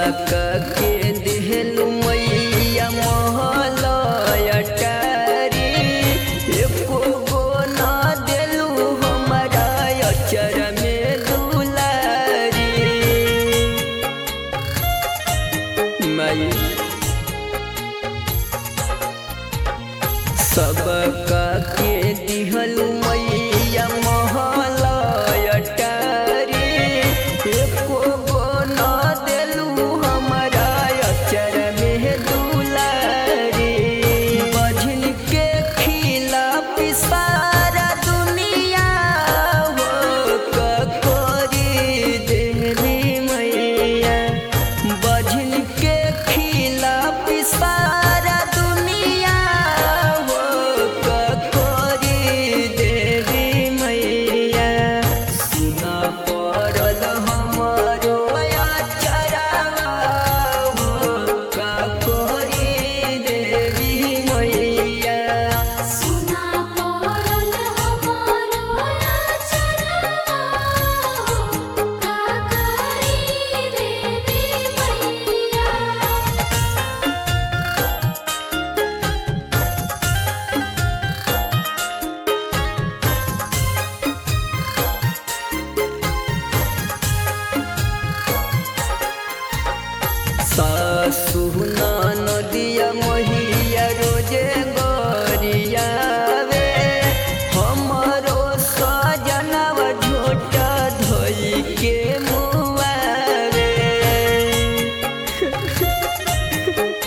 के दिहलु मैया महल अटारी एको गो ना देलु हमारा अचर में दुलारी माई सबका के दिहलु मैया महल अटारी एको गो ना देलु हमारा अचर में दुलारी बझिल के खिला पिसारा दुनिया हो ककोरी देवी मैया बझिल के खिला पिसारा दुनिया हो ककोरी देवी मैया सुना पड़ल हमरो अचरवा हो ककोरी देवी मैया सुना पड़ल हमारो अचरवा हो काकरी देवी मैया। सासु नदिया महिया रोजे गरियावे हमरो सजनव झोटा धोई के मुआवे